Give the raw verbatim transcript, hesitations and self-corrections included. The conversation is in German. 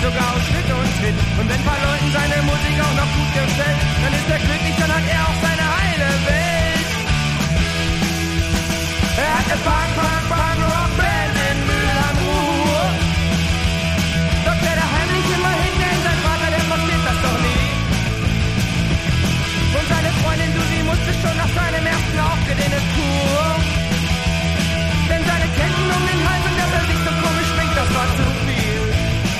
sogar aus Schritt und Tritt. Und wenn ein paar Leuten seine Musik auch noch gut gefällt, dann ist er glücklich, dann hat er auch